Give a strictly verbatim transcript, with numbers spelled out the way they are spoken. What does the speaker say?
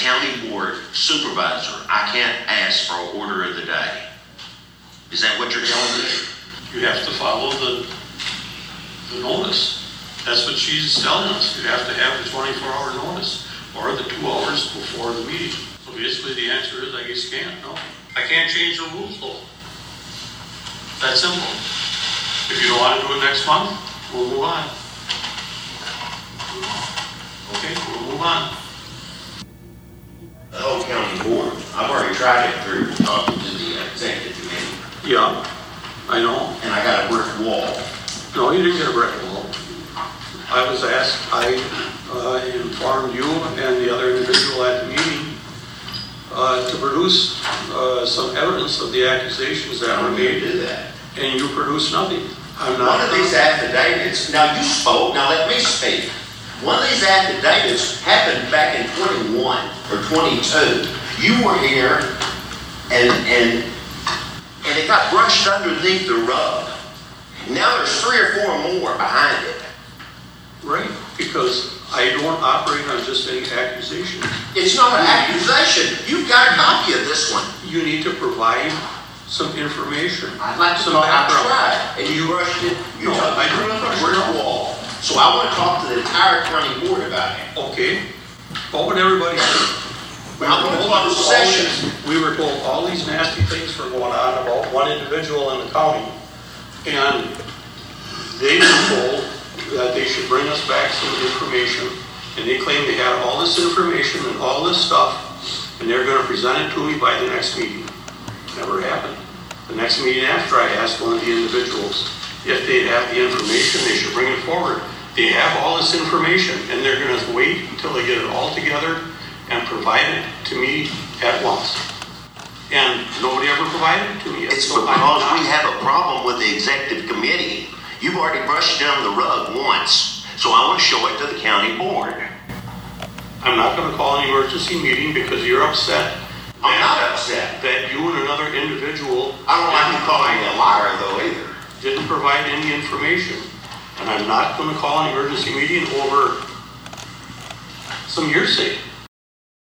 county board supervisor, I can't ask for order of the day. Is that what you're telling me? You have to follow the, the notice. That's what she's telling us. You have to have the twenty-four hour notice or the two hours before the meeting. So basically the answer is I guess you can't, no. I can't change the rules though. That's simple. If you don't want to do it next month, we'll move on. Okay, we'll move on. The whole county board, I've already tried it through talking to the executive committee. Yeah, I know. And I got a brick wall. No, you didn't get a brick wall. I was asked, I uh, informed you and the other individual at the meeting uh, to produce uh, some evidence of the accusations that were made. Do that. And you produced nothing. I'm not. One of these affidavits, now you spoke, now let me speak. One of these affidavits happened back in twenty-one or twenty-two. You were here and, and, and it got brushed underneath the rug. Now there's three or four more behind it. Right, because I don't operate on just any accusation. It's not an accusation. You've got a copy of this one. You need to provide some information. I'd like to some talk, I background. tried, and you rushed it. You No, took I I didn't a rush brick it. wall. So I want to talk to the entire county board about it. Okay, what would everybody say? We I want to were, close told all session. these, we were told all these nasty things were going on about one individual in the county, and they were told that they should bring us back some information, and they claim they had all this information and all this stuff, and they're going to present it to me by the next meeting. Never happened. The next meeting after, I asked one of the individuals if they have the information, they should bring it forward. They have all this information, and they're going to wait until they get it all together and provide it to me at once. And nobody ever provided it to me. It's So because I'm we not- have a problem with the executive committee. You've already brushed it under the rug once, so I want to show it to the county board. I'm not going to call an emergency meeting because you're upset. I'm not upset. That you and another individual I don't like you calling me a liar though either. didn't provide any information. And I'm not going to call an emergency meeting over some hearsay.